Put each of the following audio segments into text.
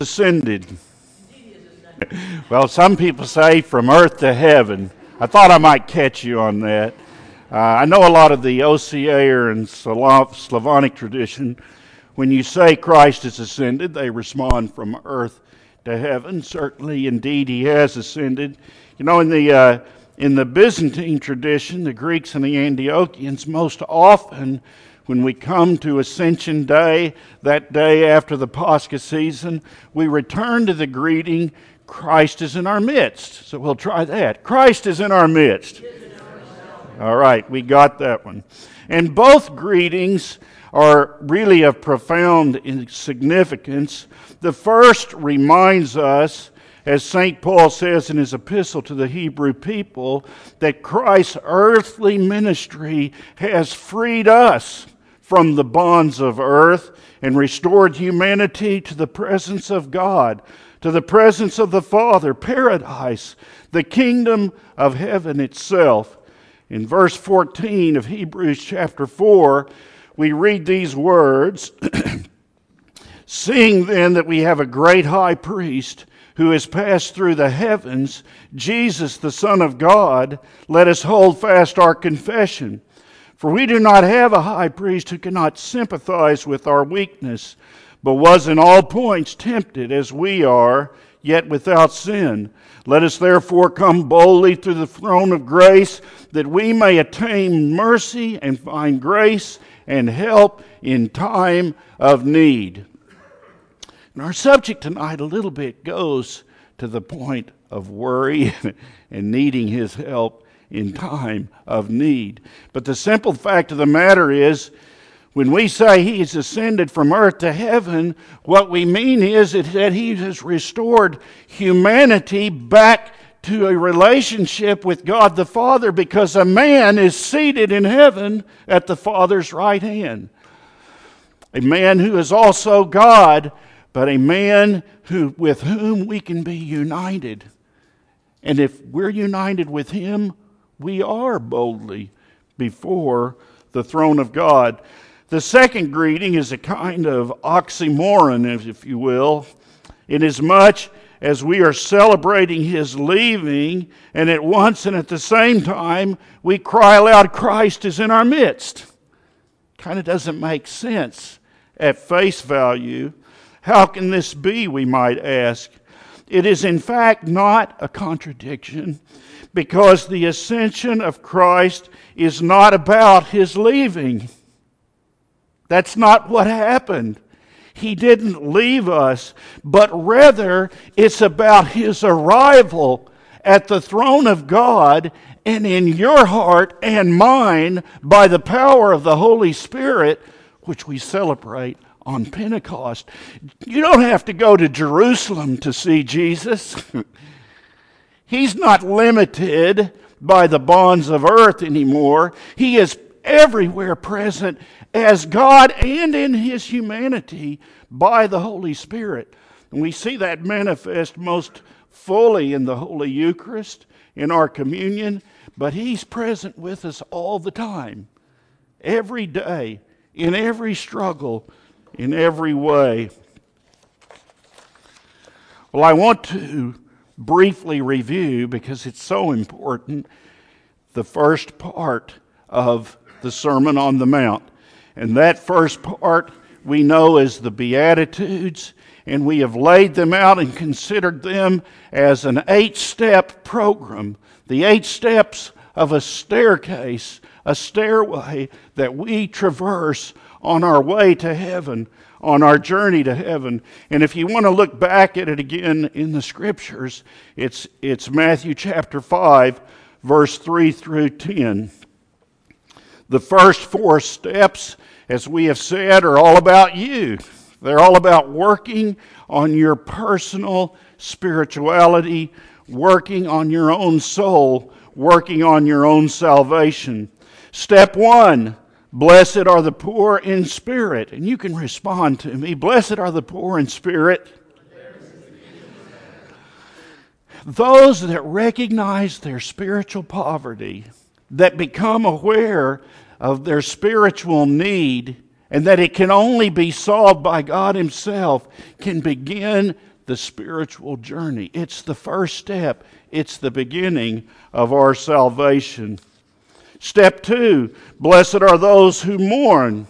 Ascended. Well, some people say from earth to heaven. I thought I might catch you on that. I know a lot of the OCA and Slavonic tradition. When you say Christ is ascended, they respond from earth to heaven. Certainly, indeed, he has ascended. You know, in the Byzantine tradition, the Greeks and the Antiochians, most often when we come to Ascension Day, that day after the Pascha season, we return to the greeting, Christ is in our midst. So we'll try that. Christ is in our midst. All right, we got that one. And both greetings are really of profound significance. The first reminds us, as St. Paul says in his epistle to the Hebrew people, that Christ's earthly ministry has freed us from the bonds of earth and restored humanity to the presence of God, to the presence of the Father, paradise, the kingdom of heaven itself. In verse 14 of Hebrews chapter 4, we read these words, "Seeing then that we have a great high priest who has passed through the heavens, Jesus the Son of God, let us hold fast our confession. For we do not have a high priest who cannot sympathize with our weakness, but was in all points tempted as we are, yet without sin. Let us therefore come boldly to the throne of grace, that we may attain mercy and find grace and help in time of need." And our subject tonight a little bit goes to the point of worry and needing his help in time of need. But the simple fact of the matter is, when we say he has ascended from earth to heaven, what we mean is that he has restored humanity back to a relationship with God the Father, because a man is seated in heaven at the Father's right hand. A man who is also God, but a man with whom we can be united. And if we're united with him, we are boldly before the throne of God. The second greeting is a kind of oxymoron, if you will, inasmuch as we are celebrating his leaving, and at once and at the same time, we cry aloud, Christ is in our midst. Kind of doesn't make sense at face value. How can this be, we might ask? It is in fact not a contradiction, because the ascension of Christ is not about his leaving. That's not what happened. He didn't leave us, but rather it's about his arrival at the throne of God and in your heart and mine by the power of the Holy Spirit, which we celebrate on Pentecost. You don't have to go to Jerusalem to see Jesus. He's not limited by the bonds of earth anymore. He is everywhere present as God and in his humanity by the Holy Spirit. And we see that manifest most fully in the Holy Eucharist, in our communion, but he's present with us all the time, every day, in every struggle, in every way. Well, I want to briefly review, because it's so important, the first part of the Sermon on the Mount. And that first part we know as the Beatitudes, and we have laid them out and considered them as an 8-step program, the 8 steps of a staircase, a stairway that we traverse on our way to heaven, on our journey to heaven. And if you want to look back at it again in the Scriptures, it's Matthew chapter 5, verse 3 through 10. The first 4 steps, as we have said, are all about you. They're all about working on your personal spirituality, working on your own soul, working on your own salvation. Step 1, blessed are the poor in spirit. And you can respond to me, blessed are the poor in spirit. Those that recognize their spiritual poverty, that become aware of their spiritual need, and that it can only be solved by God himself, can begin the spiritual journey. It's the first step. It's the beginning of our salvation. Step 2, blessed are those who mourn.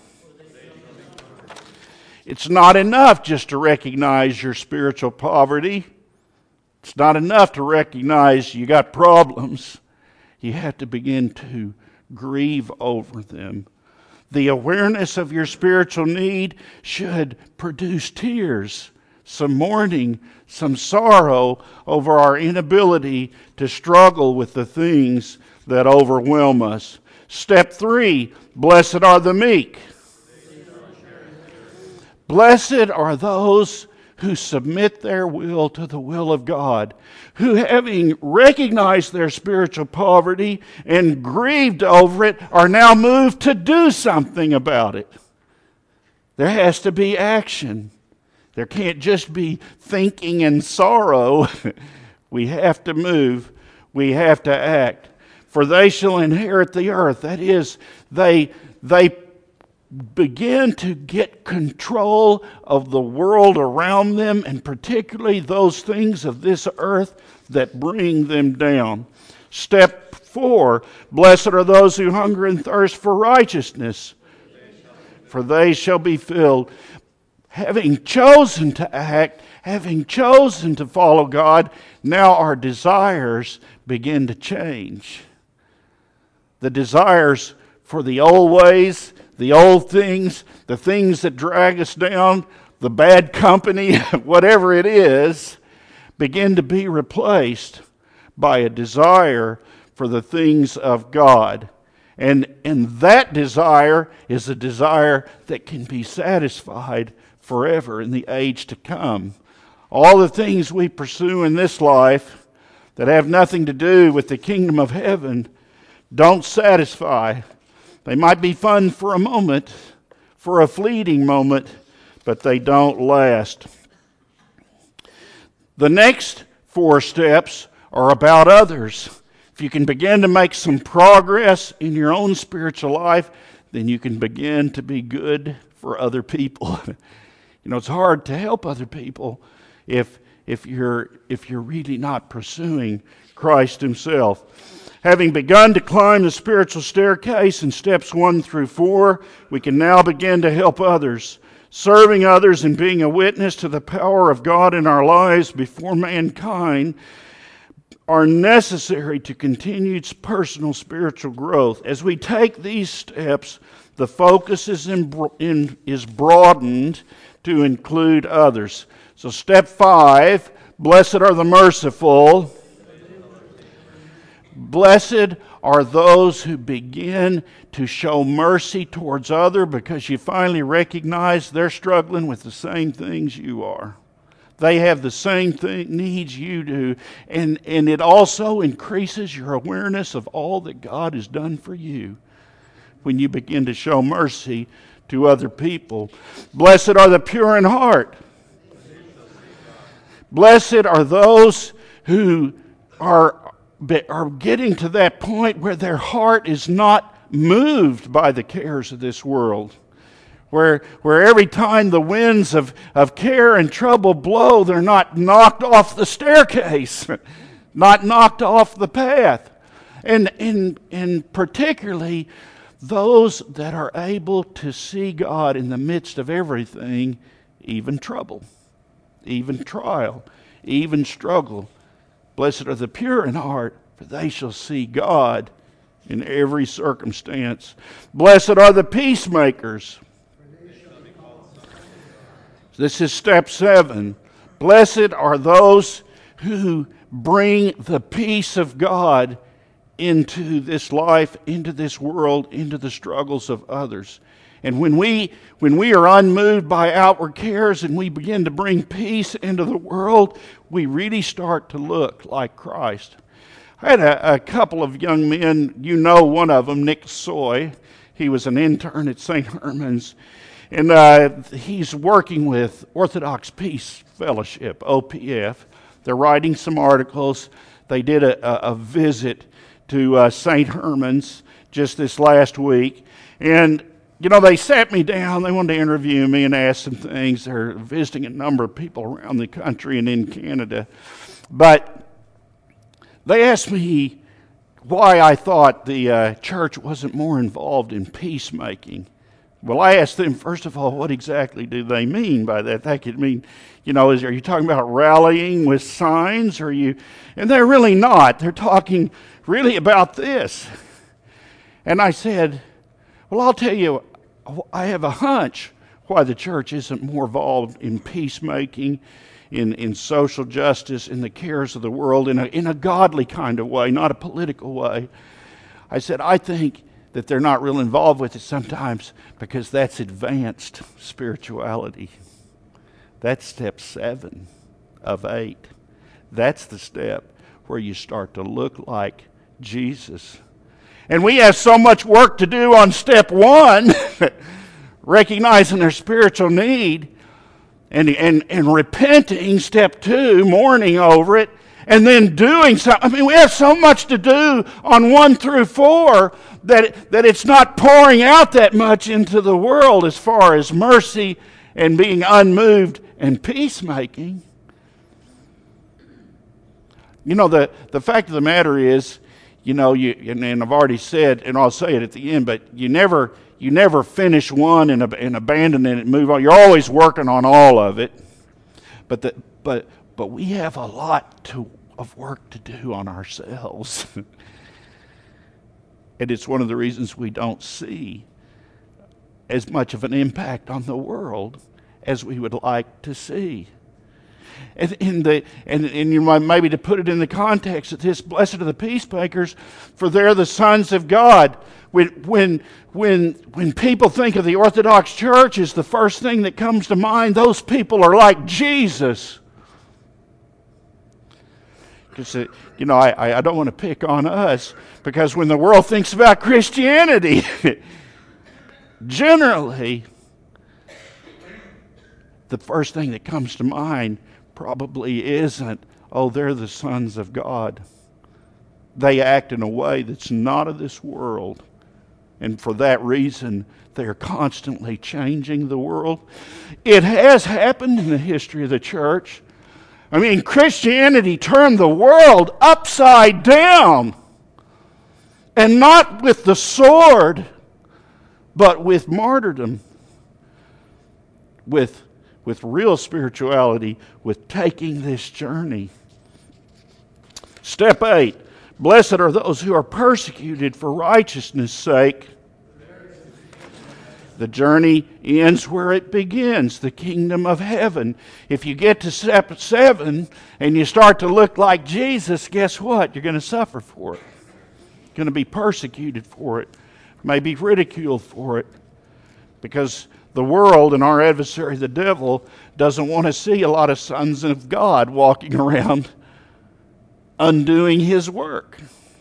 It's not enough just to recognize your spiritual poverty. It's not enough to recognize you got problems. You have to begin to grieve over them. The awareness of your spiritual need should produce tears, some mourning, some sorrow over our inability to struggle with the things that overwhelm us. Step 3, blessed are the meek. Blessed are those who submit their will to the will of God, who having recognized their spiritual poverty and grieved over it, are now moved to do something about it. There has to be action. There can't just be thinking and sorrow. We have to move. We have to act. For they shall inherit the earth. That is, they begin to get control of the world around them, and particularly those things of this earth that bring them down. Step 4, blessed are those who hunger and thirst for righteousness, for they shall be filled. Having chosen to act, having chosen to follow God, now our desires begin to change. The desires for the old ways, the old things, the things that drag us down, the bad company, whatever it is, begin to be replaced by a desire for the things of God. And that desire is a desire that can be satisfied forever in the age to come. All the things we pursue in this life that have nothing to do with the kingdom of heaven don't satisfy. They might be fun for a moment, for a fleeting moment, but they don't last. The next 4 steps are about others. If you can begin to make some progress in your own spiritual life, then you can begin to be good for other people. It's hard to help other people if you're really not pursuing Christ himself. Having begun to climb the spiritual staircase in steps 1 through 4, we can now begin to help others. Serving others and being a witness to the power of God in our lives before mankind are necessary to continued personal spiritual growth. As we take these steps, the focus is broadened to include others. So step 5, blessed are the merciful. Blessed are those who begin to show mercy towards others because you finally recognize they're struggling with the same things you are. They have the same needs you do. And it also increases your awareness of all that God has done for you when you begin to show mercy to other people. Blessed are the pure in heart. Blessed are those who are getting to that point where their heart is not moved by the cares of this world. Where every time the winds of care and trouble blow, they're not knocked off the staircase, not knocked off the path. And particularly those that are able to see God in the midst of everything, even trouble, even trial, even struggle. Blessed are the pure in heart, for they shall see God in every circumstance. Blessed are the peacemakers. This is step 7. Blessed are those who bring the peace of God into this life, into this world, into the struggles of others. And when we are unmoved by outward cares and we begin to bring peace into the world, we really start to look like Christ. I had a couple of young men, one of them, Nick Soy. He was an intern at St. Herman's. And he's working with Orthodox Peace Fellowship, OPF. They're writing some articles. They did a visit to St. Herman's just this last week. And they sat me down. They wanted to interview me and ask some things. They're visiting a number of people around the country and in Canada. But they asked me why I thought the church wasn't more involved in peacemaking. Well, I asked them, first of all, what exactly do they mean by that? That could mean, are you talking about rallying with signs? And they're really not. They're talking really about this. And I said, well, I'll tell you, I have a hunch why the church isn't more involved in peacemaking, in social justice, in the cares of the world, in a godly kind of way, not a political way. I said, I think that they're not real involved with it sometimes because that's advanced spirituality. That's step 7 of 8. That's the step where you start to look like Jesus. And we have so much work to do on step 1, recognizing their spiritual need, and repenting, step 2, mourning over it, and then doing something. We have so much to do on 1 through 4 that it's not pouring out that much into the world as far as mercy and being unmoved and peacemaking. The fact of the matter is, and I've already said, and I'll say it at the end, but you never finish one and abandon it and move on. You're always working on all of it. But we have a lot of work to do on ourselves. And it's one of the reasons we don't see as much of an impact on the world as we would like to see. And you might maybe to put it in the context of this, blessed are the peacemakers, for they're the sons of God. When people think of the Orthodox Church as the first thing that comes to mind, those people are like Jesus. Because, I don't want to pick on us, because when the world thinks about Christianity, generally, the first thing that comes to mind probably isn't, they're the sons of God. They act in a way that's not of this world. And for that reason, they're constantly changing the world. It has happened in the history of the church. Christianity turned the world upside down. And not with the sword, but with martyrdom. With real spirituality, with taking this journey. Step 8. Blessed are those who are persecuted for righteousness' sake. The journey ends where it begins, the kingdom of heaven. If you get to step 7 and you start to look like Jesus, guess what? You're going to suffer for it. You're going to be persecuted for it. Maybe ridiculed for it. Because the world and our adversary, the devil, doesn't want to see a lot of sons of God walking around undoing his work.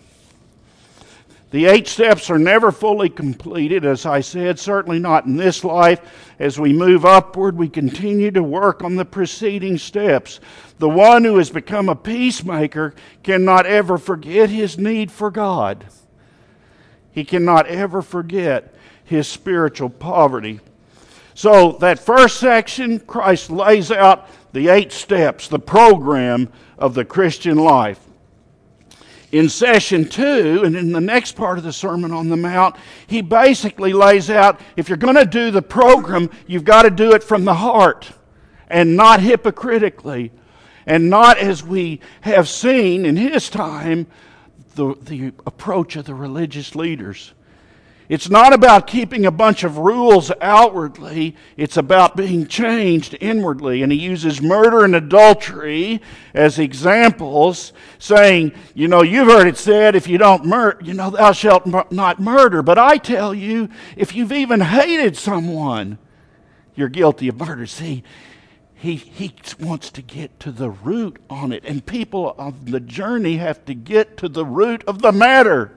The 8 steps are never fully completed, as I said, certainly not in this life. As we move upward, we continue to work on the preceding steps. The one who has become a peacemaker cannot ever forget his need for God. He cannot ever forget his spiritual poverty. So that first section, Christ lays out the 8 steps, the program of the Christian life. In session 2, and in the next part of the Sermon on the Mount, he basically lays out, if you're going to do the program, you've got to do it from the heart, and not hypocritically, and not as we have seen in his time, the approach of the religious leaders. It's not about keeping a bunch of rules outwardly. It's about being changed inwardly. And he uses murder and adultery as examples, saying, you've heard it said, if you don't murder, thou shalt not murder. But I tell you, if you've even hated someone, you're guilty of murder. See, he wants to get to the root on it. And people on the journey have to get to the root of the matter.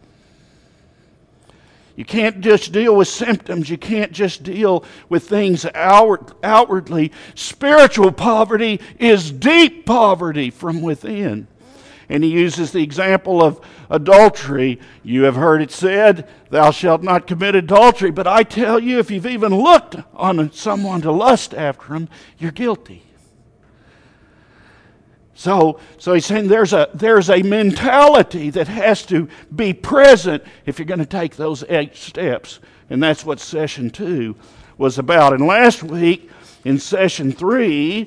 You can't just deal with symptoms. You can't just deal with things outwardly. Spiritual poverty is deep poverty from within. And he uses the example of adultery. You have heard it said, thou shalt not commit adultery. But I tell you, if you've even looked on someone to lust after him, you're guilty. So he's saying there's a mentality that has to be present if you're going to take those 8 steps. And that's what session 2 was about. And last week, in session 3,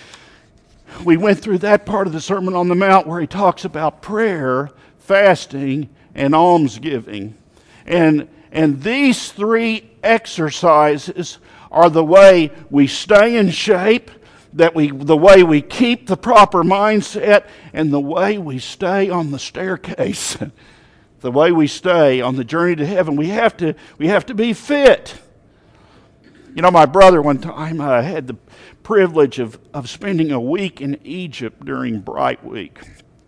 we went through that part of the Sermon on the Mount where he talks about prayer, fasting, and almsgiving. And these 3 exercises are the way we stay in shape, the way we keep the proper mindset, and the way we stay on the staircase, the way we stay on the journey to heaven. We have to be fit. You know, my brother one time had the privilege of spending a week in Egypt during Bright Week.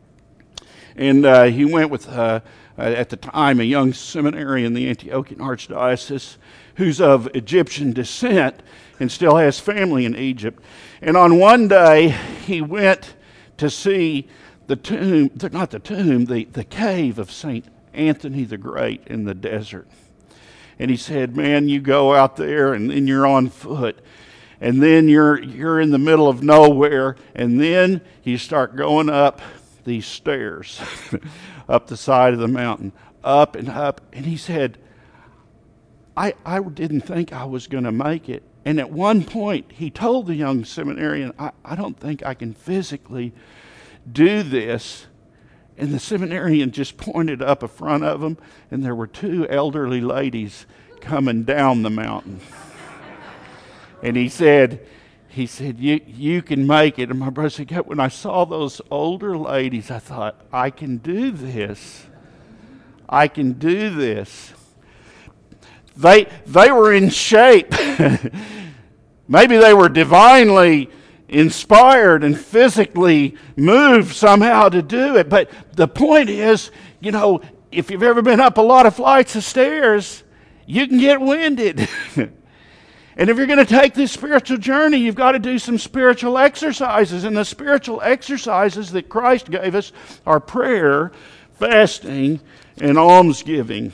And he went with, at the time, a young seminary in the Antiochian Archdiocese who's of Egyptian descent and still has family in Egypt. And on one day, he went to see the tomb, not the tomb, the cave of St. Anthony the Great in the desert. And he said, man, you go out there and then you're on foot. And then you're in the middle of nowhere. And then you start going up these stairs, up the side of the mountain, up and up. And he said, I didn't think I was going to make it. And at one point, he told the young seminarian, I don't think I can physically do this. And the seminarian just pointed up in front of him, and there were 2 elderly ladies coming down the mountain. And he said, you can make it. And my brother said, when I saw those older ladies, I thought, I can do this. I can do this. They were in shape. Maybe they were divinely inspired and physically moved somehow to do it. But the point is, you know, if you've ever been up a lot of flights of stairs, you can get winded. And if you're going to take this spiritual journey, you've got to do some spiritual exercises. And the spiritual exercises that Christ gave us are prayer, fasting, and almsgiving.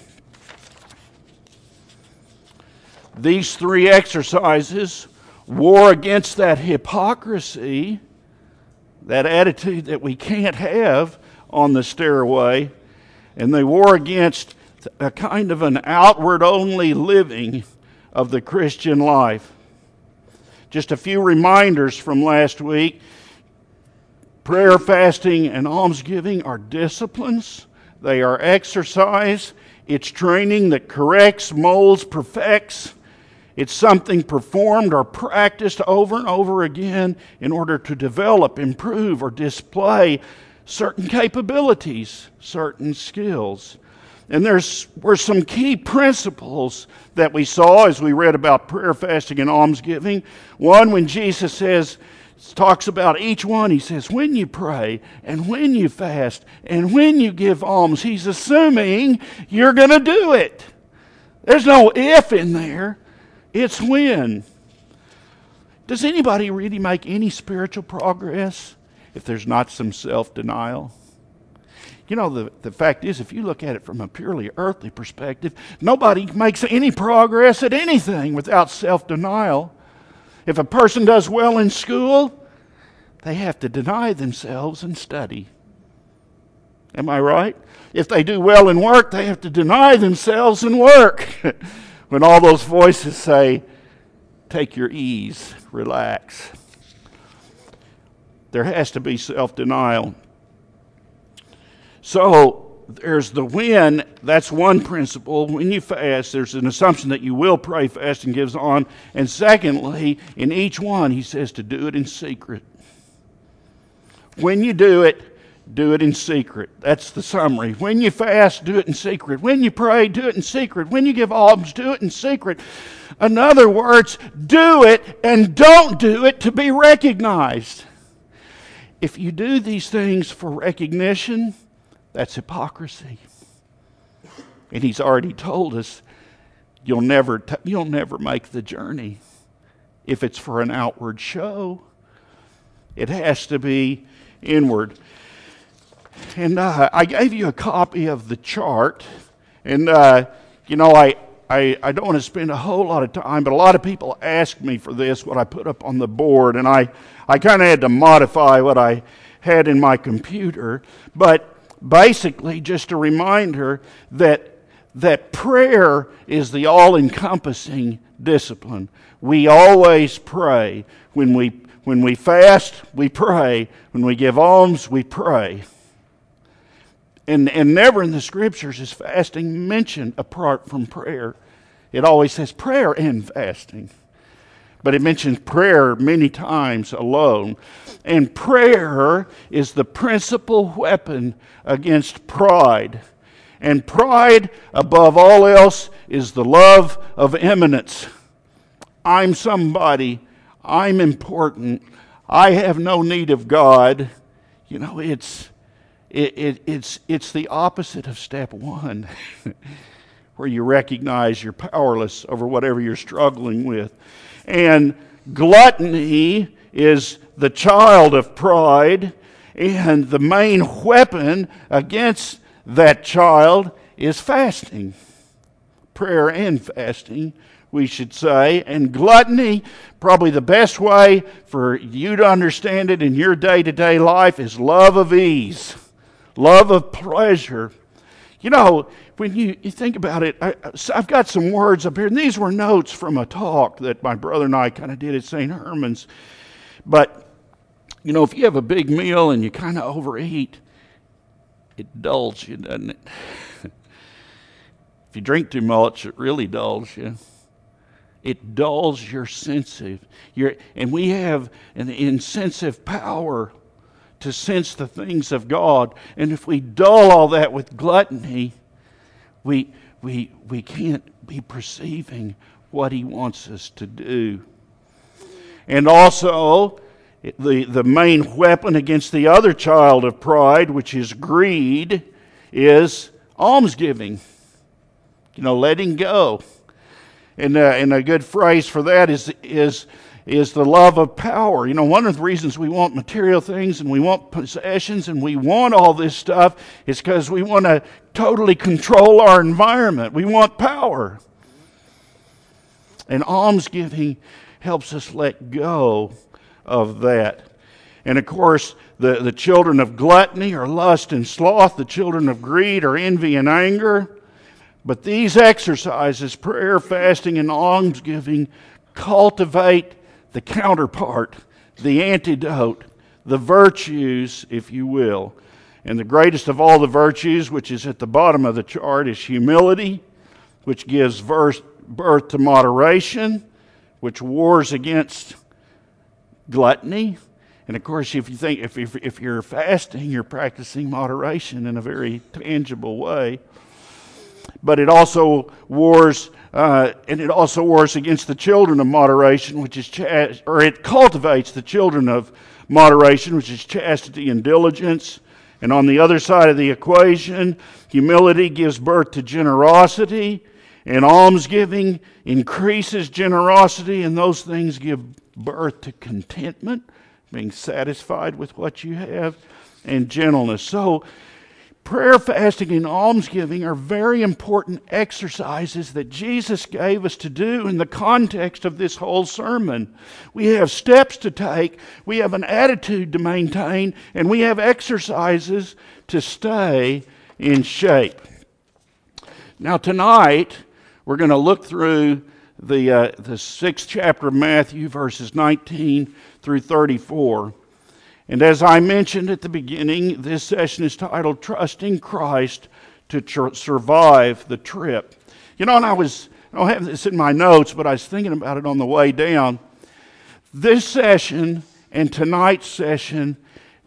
These 3 exercises war against that hypocrisy, that attitude that we can't have on the stairway, and they war against a kind of an outward-only living of the Christian life. Just a few reminders from last week. Prayer, fasting, and almsgiving are disciplines. They are exercise. It's training that corrects, molds, perfects. It's something performed or practiced over and over again in order to develop, improve, or display certain capabilities, certain skills. And were some key principles that we saw as we read about prayer, fasting, and almsgiving. One, when Jesus talks about each one, he says, when you pray, and when you fast, and when you give alms, he's assuming you're going to do it. There's no if in there. It's when. Does anybody really make any spiritual progress if there's not some self-denial? You know, the fact is, if you look at it from a purely earthly perspective, nobody makes any progress at anything without self-denial. If a person does well in school, they have to deny themselves and study. Am I right? If they do well in work, they have to deny themselves and work. When all those voices say, take your ease, relax. There has to be self-denial. So there's the when. That's one principle. When you fast, there's an assumption that you will pray, fast, and gives on. And secondly, in each one, he says to do it in secret. When you do it in secret. That's the summary. When you fast, do it in secret. When you pray, do it in secret. When you give alms, do it in secret. In other words, do it and don't do it to be recognized. If you do these things for recognition, that's hypocrisy. And he's already told us you'll never make the journey if it's for an outward show. It has to be inward. And I gave you a copy of the chart. And, you know, I don't want to spend a whole lot of time, but a lot of people ask me for this, what I put up on the board. And I kind of had to modify what I had in my computer. But basically, just a reminder that prayer is the all-encompassing discipline. We always pray. When we fast, we pray. When we give alms, we pray. And never in the Scriptures is fasting mentioned apart from prayer. It always says prayer and fasting. But it mentions prayer many times alone. And prayer is the principal weapon against pride. And pride, above all else, is the love of eminence. I'm somebody. I'm important. I have no need of God. You know, it's the opposite of step one, where you recognize you're powerless over whatever you're struggling with. And gluttony is the child of pride, and the main weapon against that child is fasting. Prayer and fasting, we should say. And gluttony, probably the best way for you to understand it in your day-to-day life, is love of ease. Love of pleasure. You know, when you think about it, I've got some words up here, and these were notes from a talk that my brother and I kind of did at St. Herman's. But, you know, if you have a big meal and you kind of overeat, it dulls you, doesn't it? If you drink too much, it really dulls you. It dulls your sensitive. And we have an insensitive power to sense the things of God. And if we dull all that with gluttony, we can't be perceiving what He wants us to do. And also, the main weapon against the other child of pride, which is greed, is almsgiving. You know, letting go. And a good phrase for that is the love of power. You know, one of the reasons we want material things and we want possessions and we want all this stuff is because we want to totally control our environment. We want power. And almsgiving helps us let go of that. And of course, the children of gluttony are lust and sloth. The children of greed are envy and anger. But these exercises, prayer, fasting, and almsgiving, cultivate the counterpart, the antidote, the virtues, if you will. And the greatest of all the virtues, which is at the bottom of the chart, is humility, which gives birth to moderation, which wars against gluttony. And of course, if you think if you're fasting, you're practicing moderation in a very tangible way. But it also wars, against the children of moderation, which is it cultivates the children of moderation, which is chastity and diligence. And on the other side of the equation, humility gives birth to generosity, and almsgiving increases generosity, and those things give birth to contentment, being satisfied with what you have, and gentleness. So, prayer, fasting, and almsgiving are very important exercises that Jesus gave us to do in the context of this whole sermon. We have steps to take, we have an attitude to maintain, and we have exercises to stay in shape. Now tonight, we're going to look through the 6th chapter of Matthew, verses 19 through 34. And as I mentioned at the beginning, this session is titled Trusting Christ to Survive the Trip. You know, and I don't have this in my notes, but I was thinking about it on the way down. This session and tonight's session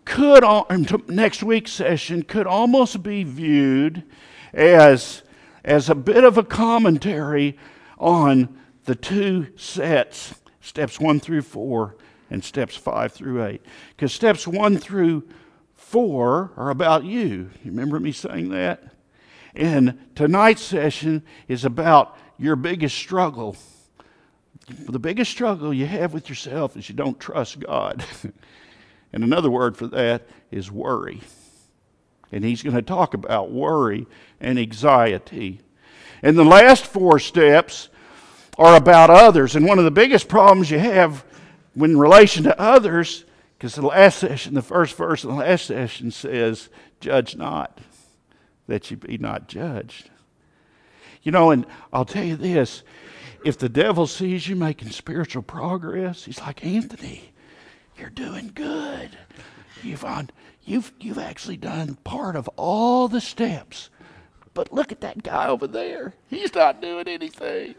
next week's session could almost be viewed as a bit of a commentary on the two sets, steps 1 through 4. And steps 5 through 8. Because steps 1 through 4 are about you. You remember me saying that? And tonight's session is about your biggest struggle. The biggest struggle you have with yourself is you don't trust God. And another word for that is worry. And he's going to talk about worry and anxiety. And the last 4 steps are about others. And one of the biggest problems you have in relation to others, because the first verse of the last session says, judge not, that you be not judged. And I'll tell you this, if the devil sees you making spiritual progress, he's like, Anthony, you're doing good. You've actually done part of all the steps. But look at that guy over there. He's not doing anything.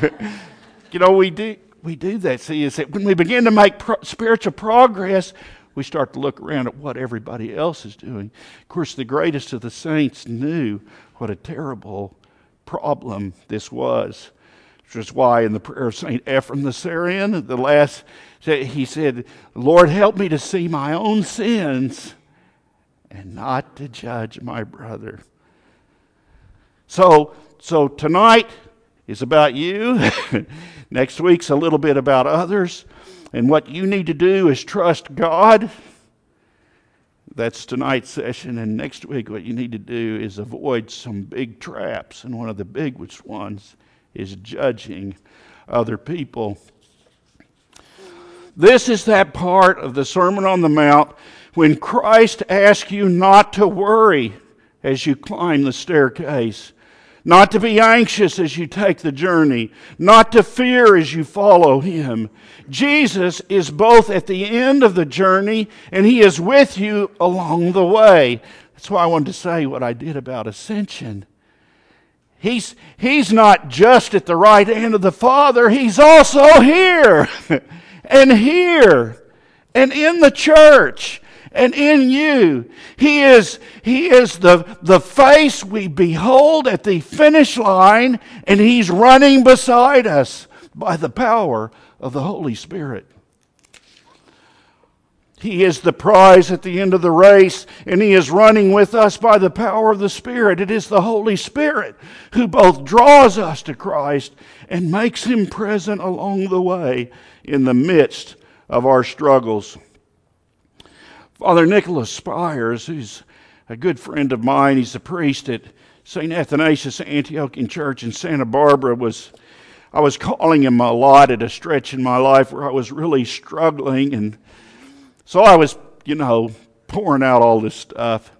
We do that. See, is that when we begin to make spiritual progress, we start to look around at what everybody else is doing. Of course, the greatest of the saints knew what a terrible problem this was. Which is why in the prayer of St. Ephraim the Syrian, he said, Lord, help me to see my own sins and not to judge my brother. So tonight is about you. Next week's a little bit about others. And what you need to do is trust God. That's tonight's session. And next week what you need to do is avoid some big traps. And one of the biggest ones is judging other people. This is that part of the Sermon on the Mount when Christ asks you not to worry as you climb the staircase, not to be anxious as you take the journey, not to fear as you follow Him. Jesus is both at the end of the journey and He is with you along the way. That's why I wanted to say what I did about ascension. He's not just at the right hand of the Father, He's also here and in the church and in you. He is the face we behold at the finish line, and He's running beside us by the power of the Holy Spirit. He is the prize at the end of the race, and He is running with us by the power of the Spirit. It is the Holy Spirit who both draws us to Christ and makes Him present along the way in the midst of our struggles. Father Nicholas Spires, who's a good friend of mine, he's a priest at St. Athanasius Antiochian Church in Santa Barbara, I was calling him a lot at a stretch in my life where I was really struggling, and so I was, pouring out all this stuff.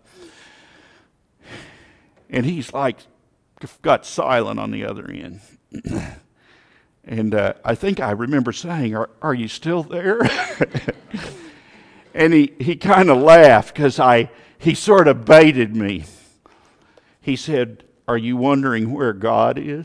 And he's like, got silent on the other end. And I think I remember saying, are you still there? And he kind of laughed because he sort of baited me. He said, are you wondering where God is?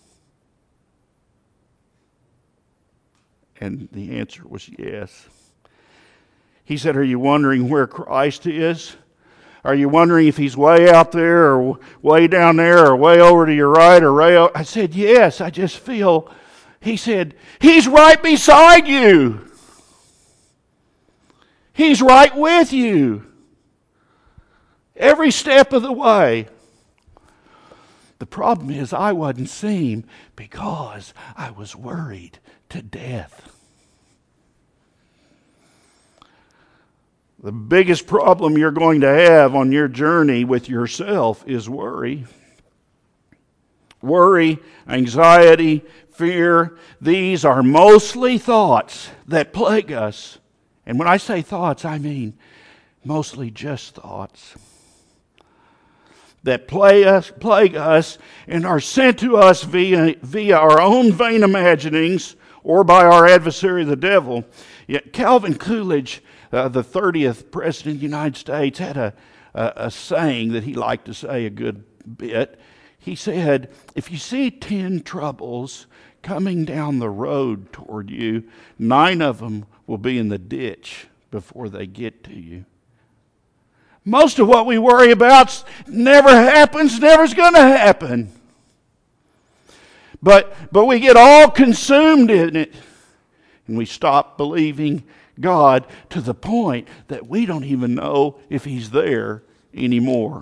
And the answer was yes. He said, are you wondering where Christ is? Are you wondering if He's way out there or way down there or way over to your right or way over? I said, yes, I just feel. He said, He's right beside you. He's right with you. Every step of the way. The problem is I wasn't seeing because I was worried to death. The biggest problem you're going to have on your journey with yourself is worry. Worry, anxiety, fear, these are mostly thoughts that plague us. And when I say thoughts, I mean mostly just thoughts that plague us and are sent to us via our own vain imaginings or by our adversary, the devil. Yet Calvin Coolidge, the 30th President of the United States, had a saying that he liked to say a good bit. He said, if you see 10 troubles coming down the road toward you, 9 of them will be in the ditch before they get to you. Most of what we worry about never happens, never's going to happen. But we get all consumed in it, and we stop believing God to the point that we don't even know if He's there anymore.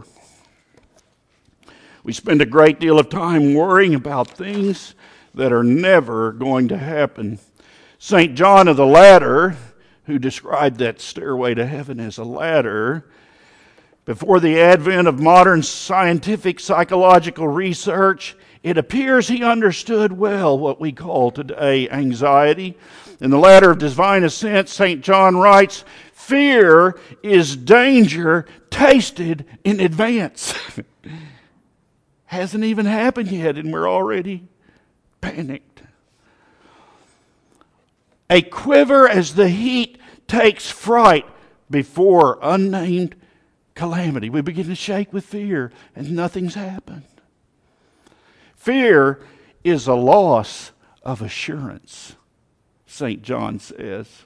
We spend a great deal of time worrying about things that are never going to happen. St. John of the Ladder, who described that stairway to heaven as a ladder, Before the advent of modern scientific psychological research, it appears he understood well what we call today anxiety. In the Ladder of Divine Ascent, St. John writes, "Fear is danger tasted in advance." Hasn't even happened yet, and we're already panicked. A quiver as the heat takes fright before unnamed calamity. We begin to shake with fear, and nothing's happened. Fear is a loss of assurance, St. John says.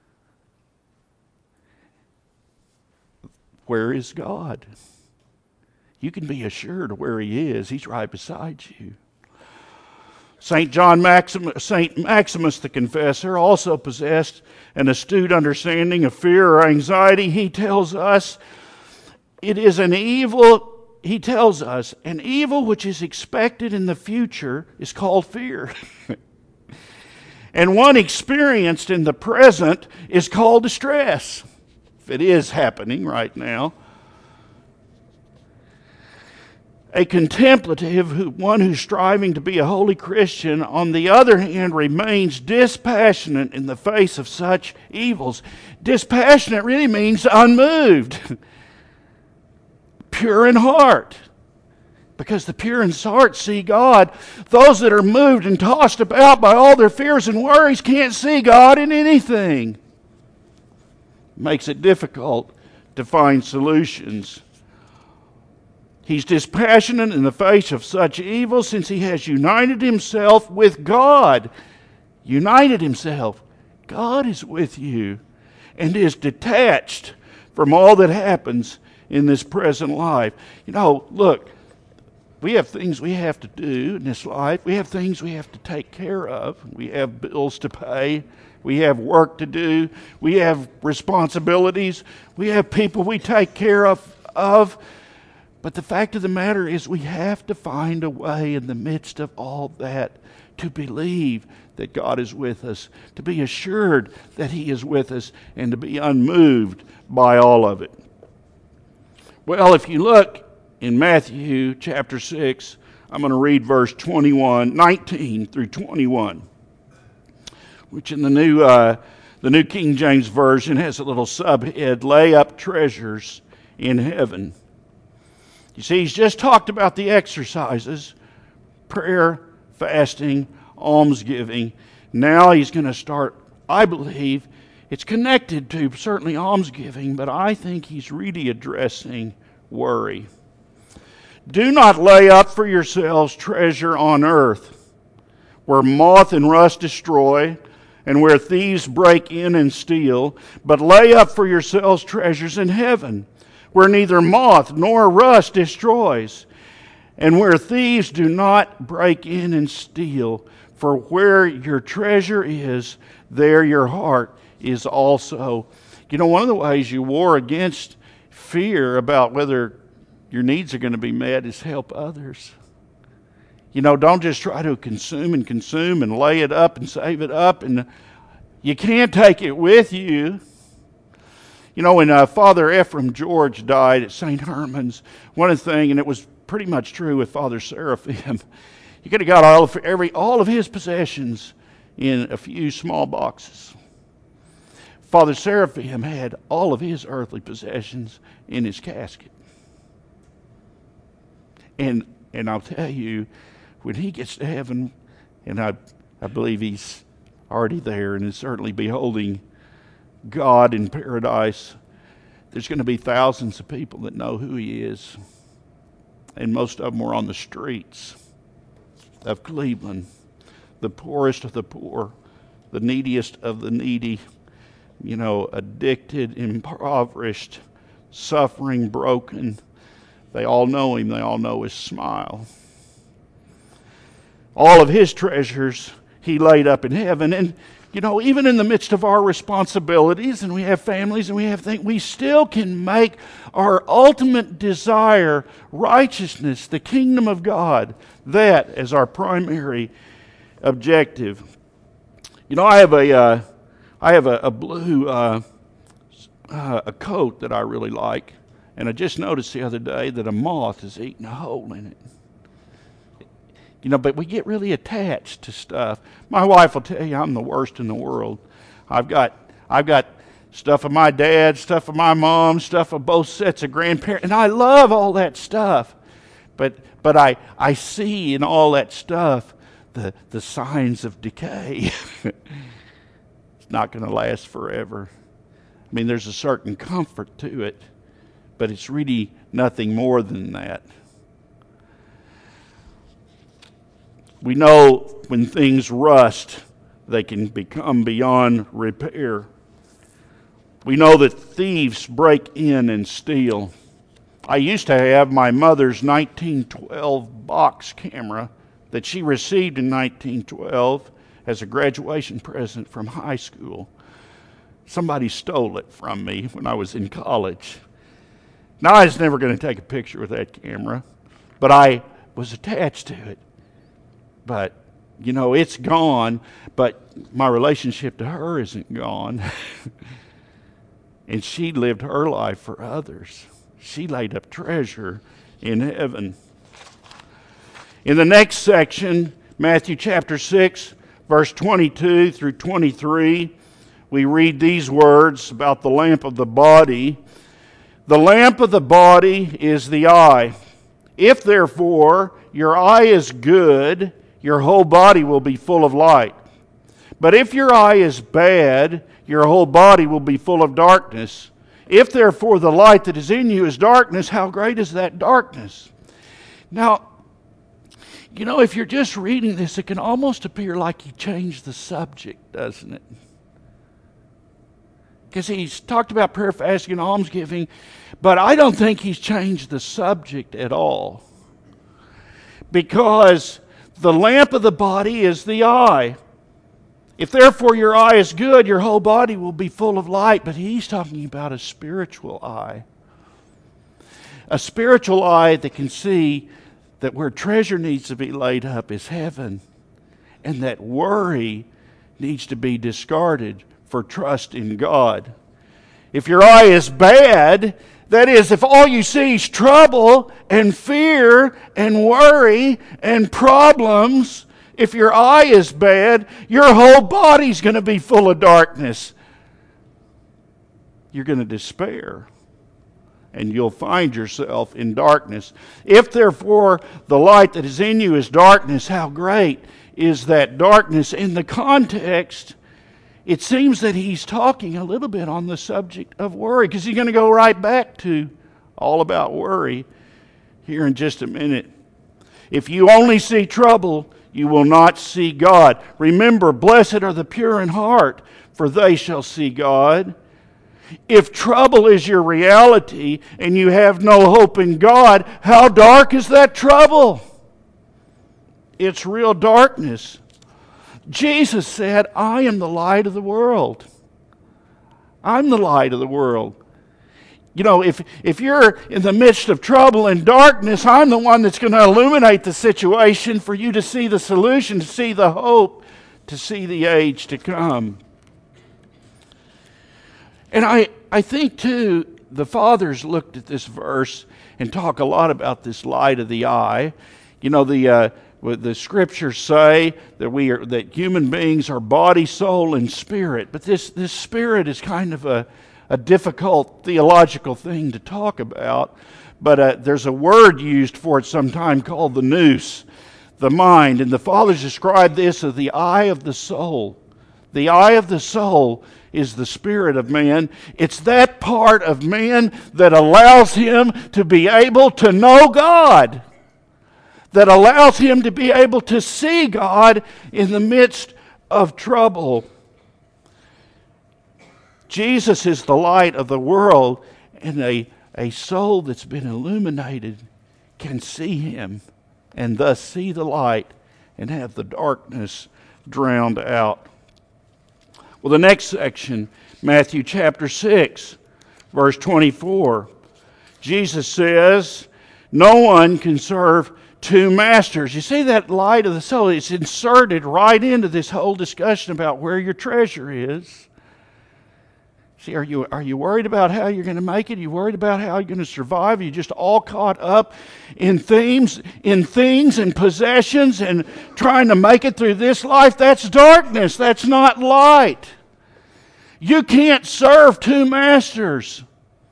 Where is God? You can be assured of where He is. He's right beside you. St. Maximus the Confessor also possessed an astute understanding of fear or anxiety. He tells us it is an evil. He tells us an evil which is expected in the future is called fear. And one experienced in the present is called distress, if it is happening right now. A contemplative, one who's striving to be a holy Christian, on the other hand, remains dispassionate in the face of such evils. Dispassionate really means unmoved, pure in heart. Because the pure in heart see God. Those that are moved and tossed about by all their fears and worries can't see God in anything. Makes it difficult to find solutions. He's dispassionate in the face of such evil since he has united himself with God. United himself. God is with you and is detached from all that happens in this present life. You know, look, we have things we have to do in this life. We have things we have to take care of. We have bills to pay. We have work to do. We have responsibilities. We have people we take care of. But the fact of the matter is we have to find a way in the midst of all that to believe that God is with us, to be assured that He is with us, and to be unmoved by all of it. Well, if you look in Matthew chapter 6, I'm going to read verse 19 through 21, which in the New King James Version has a little subhead, "Lay up treasures in heaven." You see, he's just talked about the exercises, prayer, fasting, almsgiving. Now he's going to start, I believe, it's connected to certainly almsgiving, but I think he's really addressing worry. "Do not lay up for yourselves treasure on earth, where moth and rust destroy, and where thieves break in and steal, but lay up for yourselves treasures in heaven, where neither moth nor rust destroys, and where thieves do not break in and steal. For where your treasure is, there your heart is also." You know, one of the ways you war against fear about whether your needs are going to be met is help others. You know, don't just try to consume and lay it up and save it up, and you can't take it with you. You know, when Father Ephraim George died at St. Herman's, one of the things, and it was pretty much true with Father Seraphim, he could have got all of his possessions in a few small boxes. Father Seraphim had all of his earthly possessions in his casket. And I'll tell you, when he gets to heaven, and I believe he's already there and is certainly beholding God in paradise, there's going to be thousands of people that know who He is. And most of them were on the streets of Cleveland, the poorest of the poor, the neediest of the needy, you know, addicted, impoverished, suffering, broken. They all know Him. They all know His smile. All of His treasures He laid up in heaven. And you know, even in the midst of our responsibilities, and we have families and we have things, we still can make our ultimate desire, righteousness, the kingdom of God, that as our primary objective. You know, I have a blue a coat that I really like, And I just noticed the other day that a moth is eating a hole in it. But we get really attached to stuff. My wife will tell you I'm the worst in the world. I've got stuff of my dad, stuff of my mom, stuff of both sets of grandparents, and I love all that stuff. But I see in all that stuff the signs of decay. It's not going to last forever. I mean, there's a certain comfort to it, but it's really nothing more than that. We know when things rust, they can become beyond repair. We know that thieves break in and steal. I used to have my mother's 1912 box camera that she received in 1912 as a graduation present from high school. Somebody stole it from me when I was in college. Now, I was never going to take a picture with that camera, but I was attached to it. But, it's gone, but my relationship to her isn't gone. And she lived her life for others. She laid up treasure in heaven. In the next section, Matthew chapter 6, verse 22 through 23, we read these words about the lamp of the body. The lamp of the body is the eye. If therefore your eye is good, your whole body will be full of light. But if your eye is bad, your whole body will be full of darkness. If therefore the light that is in you is darkness, how great is that darkness? Now, if you're just reading this, it can almost appear like he changed the subject, doesn't it? Because he's talked about prayer, fasting, and almsgiving, but I don't think he's changed the subject at all. Because the lamp of the body is the eye. If therefore your eye is good, your whole body will be full of light. But he's talking about a spiritual eye. A spiritual eye that can see that where treasure needs to be laid up is heaven. And that worry needs to be discarded for trust in God. If your eye is bad, that is, if all you see is trouble and fear and worry and problems, if your eye is bad, your whole body's going to be full of darkness. You're going to despair, and you'll find yourself in darkness. If therefore the light that is in you is darkness, how great is that darkness? In the context, it seems that he's talking a little bit on the subject of worry, because he's going to go right back to all about worry here in just a minute. If you only see trouble, you will not see God. Remember, blessed are the pure in heart, for they shall see God. If trouble is your reality and you have no hope in God, how dark is that trouble? It's real darkness. Jesus said, I am the light of the world. I'm the light of the world. If you're in the midst of trouble and darkness, I'm the one that's going to illuminate the situation for you to see the solution, to see the hope, to see the age to come. And I think, too, the fathers looked at this verse and talk a lot about this light of the eye. The scriptures say that human beings are body, soul, and spirit. But this spirit is kind of a difficult theological thing to talk about. But there's a word used for it sometime called the nous, the mind. And the fathers describe this as the eye of the soul. The eye of the soul is the spirit of man. It's that part of man that allows him to be able to know God, that allows him to be able to see God in the midst of trouble. Jesus is the light of the world, and a soul that's been illuminated can see him and thus see the light and have the darkness drowned out. Well, the next section, Matthew chapter 6, verse 24. Jesus says, no one can serve two masters. You see that light of the soul? It's inserted right into this whole discussion about where your treasure is. See, are you worried about how you're going to make it? Are you worried about how you're going to survive? Are you just all caught up in things and possessions and trying to make it through this life? That's darkness. That's not light. You can't serve two masters.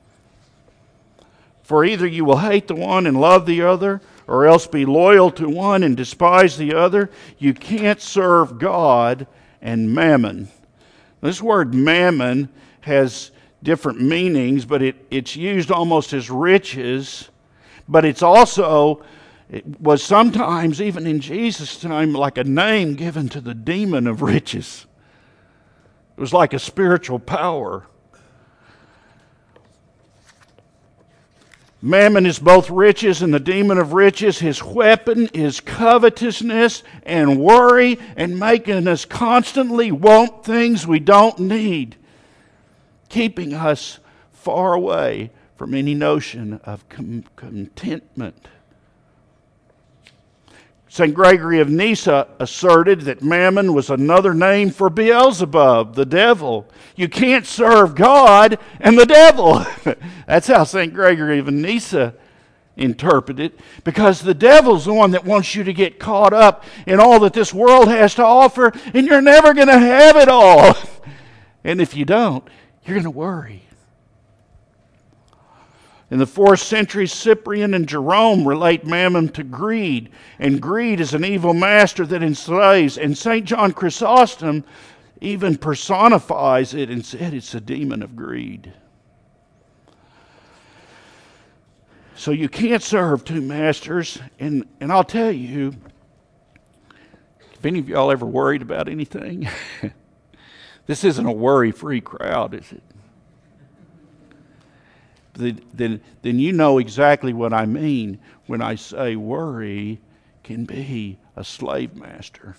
For either you will hate the one and love the other, or else be loyal to one and despise the other. You can't serve God and mammon. This word mammon has different meanings, but it's used almost as riches, but it was sometimes, even in Jesus' time, like a name given to the demon of riches. It was like a spiritual power. Mammon is both riches and the demon of riches. His weapon is covetousness and worry and making us constantly want things we don't need, keeping us far away from any notion of contentment. St. Gregory of Nyssa asserted that mammon was another name for Beelzebub, the devil. You can't serve God and the devil. That's how St. Gregory of Nyssa interpreted it, because the devil's the one that wants you to get caught up in all that this world has to offer, and you're never going to have it all. And if you don't, you're going to worry. In the 4th century, Cyprian and Jerome relate mammon to greed, and greed is an evil master that enslaves. And St. John Chrysostom even personifies it and said it's a demon of greed. So you can't serve two masters, and I'll tell you, if any of y'all ever worried about anything, this isn't a worry-free crowd, is it? Then you know exactly what I mean when I say worry can be a slave master.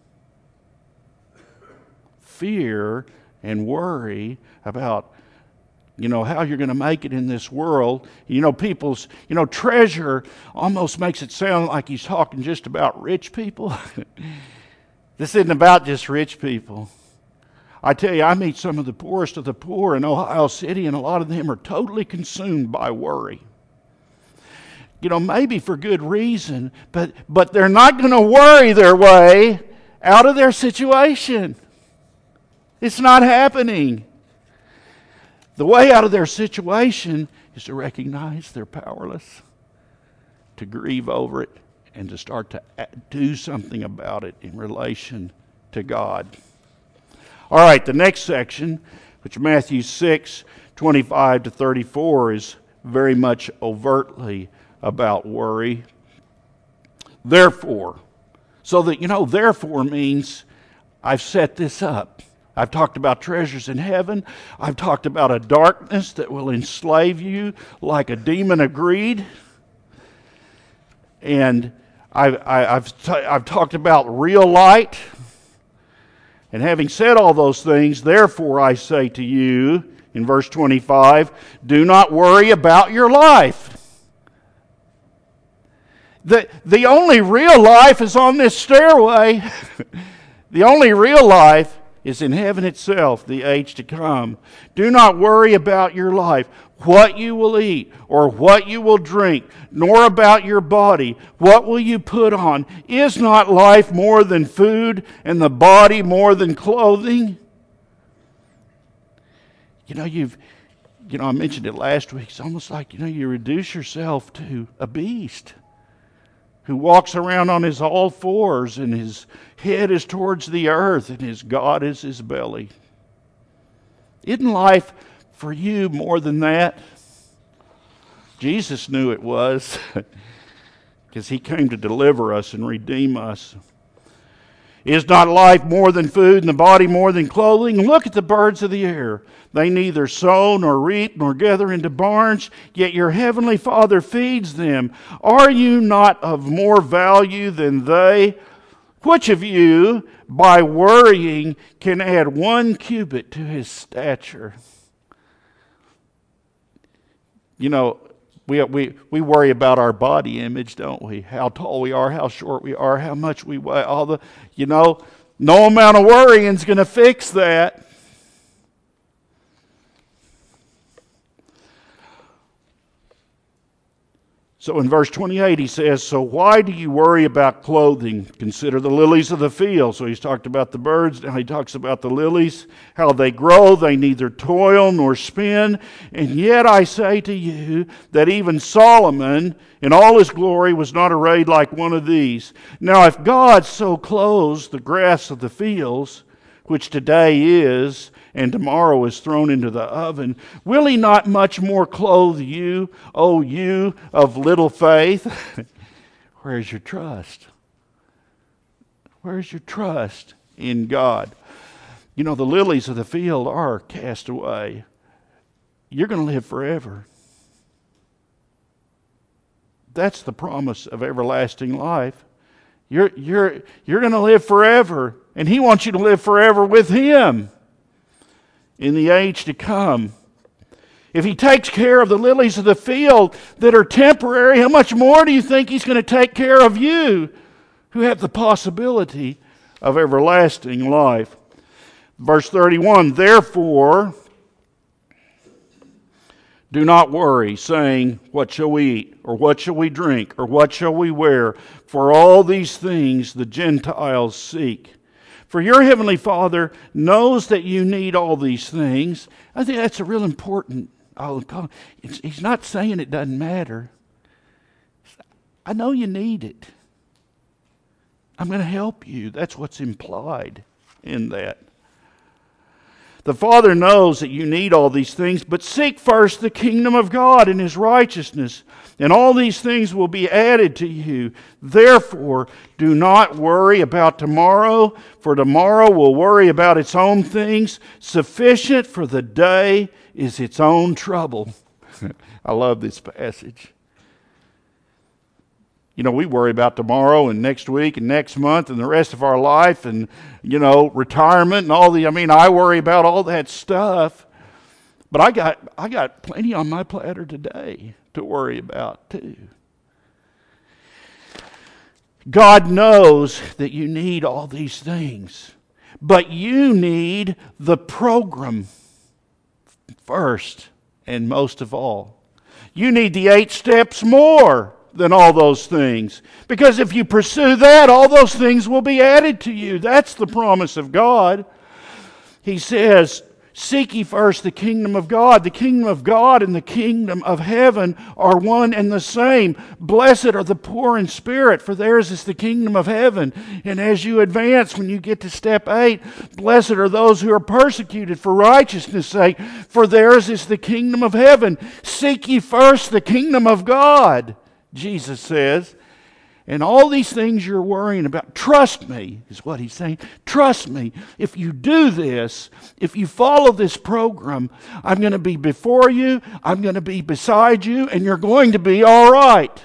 Fear and worry about, how you're going to make it in this world. People's, treasure almost makes it sound like he's talking just about rich people. This isn't about just rich people. I tell you, I meet some of the poorest of the poor in Ohio City, and a lot of them are totally consumed by worry. Maybe for good reason, but they're not going to worry their way out of their situation. It's not happening. The way out of their situation is to recognize they're powerless, to grieve over it, and to start to do something about it in relation to God. All right, the next section, which Matthew 6:25 to 34, is very much overtly about worry. Therefore, so that, therefore means I've set this up. I've talked about treasures in heaven. I've talked about a darkness that will enslave you like a demon of greed. And I've talked about real light. And having said all those things, therefore I say to you, in verse 25, do not worry about your life. The only real life is on this stairway. The only real life is in heaven itself, the age to come. Do not worry about your life, what you will eat or what you will drink, nor about your body, what will you put on. Is not life more than food and the body more than clothing? I mentioned it last week. It's almost like, you reduce yourself to a beast who walks around on his all fours and his head is towards the earth and his God is his belly. Isn't life for you more than that? Jesus knew it was, because he came to deliver us and redeem us. Is not life more than food and the body more than clothing? Look at the birds of the air. They neither sow nor reap nor gather into barns, yet your heavenly Father feeds them. Are you not of more value than they? Which of you, by worrying, can add 1 cubit to his stature? We worry about our body image, don't we? How tall we are, how short we are, how much we weigh, no amount of worrying is going to fix that. So in verse 28 he says, so why do you worry about clothing? Consider the lilies of the field. So he's talked about the birds. Now he talks about the lilies, how they grow. They neither toil nor spin. And yet I say to you that even Solomon in all his glory was not arrayed like one of these. Now if God so clothes the grass of the fields, which today is, and tomorrow is thrown into the oven, will he not much more clothe you, O you of little faith? Where's your trust? Where's your trust in God? You know, the lilies of the field are cast away. You're going to live forever. That's the promise of everlasting life. You're going to live forever, and he wants you to live forever with him in the age to come. If he takes care of the lilies of the field that are temporary, how much more do you think he's going to take care of you who have the possibility of everlasting life? Verse 31, therefore, do not worry, saying, what shall we eat, or what shall we drink, or what shall we wear? For all these things the Gentiles seek. For your heavenly Father knows that you need all these things. I think that's a real important. He's not saying it doesn't matter. I know you need it. I'm going to help you. That's what's implied in that. The Father knows that you need all these things, but seek first the kingdom of God and his righteousness, and all these things will be added to you. Therefore, do not worry about tomorrow, for tomorrow will worry about its own things. Sufficient for the day is its own trouble. I love this passage. You know, we worry about tomorrow and next week and next month and the rest of our life and, you know, retirement and I worry about all that stuff. But I got plenty on my platter today to worry about too. God knows that you need all these things, but you need the program first and most of all. You need the 8 steps more than all those things. Because if you pursue that, all those things will be added to you. That's the promise of God. He says, seek ye first the kingdom of God. The kingdom of God and the kingdom of heaven are one and the same. Blessed are the poor in spirit, for theirs is the kingdom of heaven. And as you advance, when you get to step 8, blessed are those who are persecuted for righteousness' sake, for theirs is the kingdom of heaven. Seek ye first the kingdom of God, Jesus says, and all these things you're worrying about, trust me, is what he's saying. Trust me. If you do this, if you follow this program, I'm going to be before you, I'm going to be beside you, and you're going to be all right.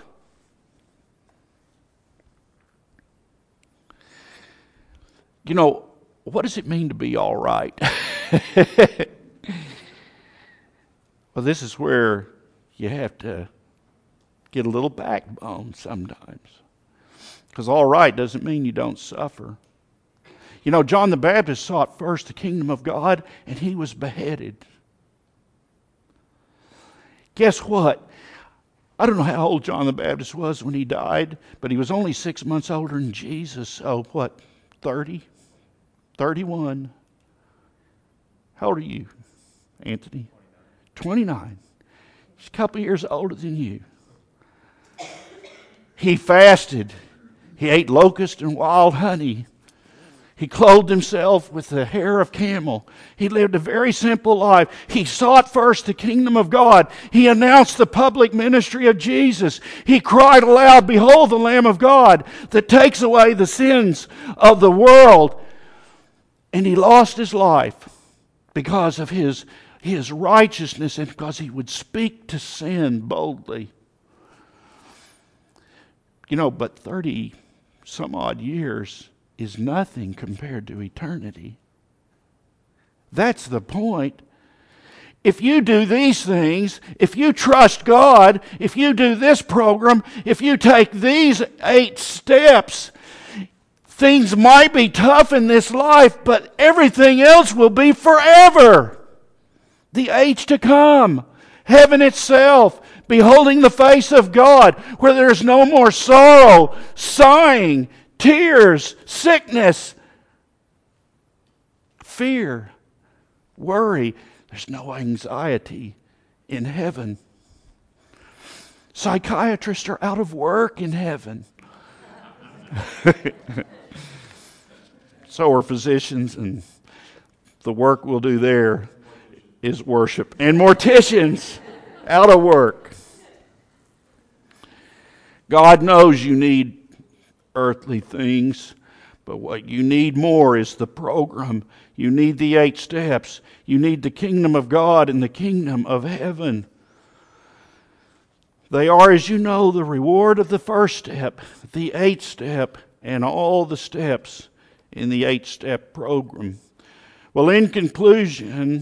You know, what does it mean to be all right? Well, this is where you have to get a little backbone sometimes. Because all right doesn't mean you don't suffer. You know, John the Baptist sought first the kingdom of God, and he was beheaded. Guess what? I don't know how old John the Baptist was when he died, but he was only 6 months older than Jesus. So what, 30? 31? How old are you, Anthony? 29. He's a couple years older than you. He fasted. He ate locust and wild honey. He clothed himself with the hair of camel. He lived a very simple life. He sought first the kingdom of God. He announced the public ministry of Jesus. He cried aloud, behold the Lamb of God that takes away the sins of the world. And he lost his life because of his righteousness and because he would speak to sin boldly. You know, but 30 some odd years is nothing compared to eternity. That's the point. If you do these things, if you trust God, if you do this program, if you take these 8 steps, things might be tough in this life, but everything else will be forever. The age to come, heaven itself, beholding the face of God, where there's no more sorrow, sighing, tears, sickness, fear, worry. There's no anxiety in heaven. Psychiatrists are out of work in heaven. So are physicians, and the work we'll do there is worship. And morticians, out of work. God knows you need earthly things, but what you need more is the program. You need the 8 steps. You need the kingdom of God and the kingdom of heaven. They are, as you know, the reward of the first step, the 8th step, and all the steps in the 8-step program. Well, in conclusion,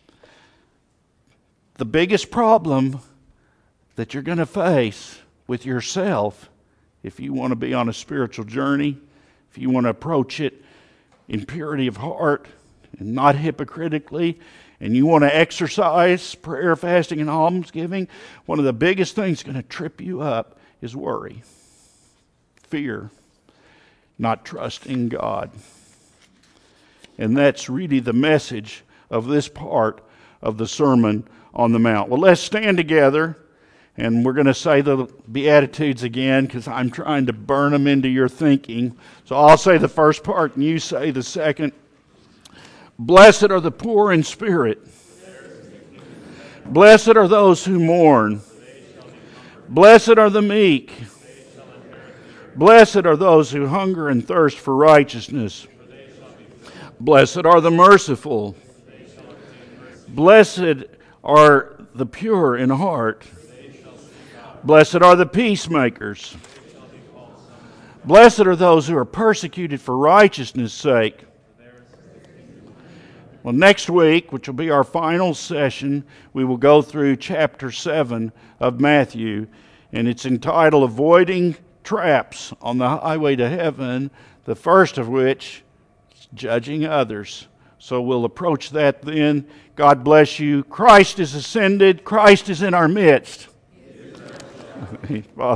the biggest problem that you're going to face with yourself, if you want to be on a spiritual journey, if you want to approach it in purity of heart and not hypocritically, and you want to exercise prayer, fasting, and almsgiving, one of the biggest things going to trip you up is worry, fear, not trusting God. And that's really the message of this part of the Sermon on the Mount. Well, let's stand together, and we're going to say the Beatitudes again, because I'm trying to burn them into your thinking. So I'll say the first part, and you say the second. Blessed are the poor in spirit. Blessed are those who mourn. Blessed are the meek. Blessed are those who hunger and thirst for righteousness. Blessed are the merciful. Blessed are the pure in heart. Blessed are the peacemakers. Blessed are those who are persecuted for righteousness' sake. Well, next week, which will be our final session, we will go through chapter 7 of Matthew, and it's entitled Avoiding Traps on the Highway to Heaven, the first of which is judging others. So we'll approach that then. God bless you. Christ is ascended. Christ is in our midst. Father.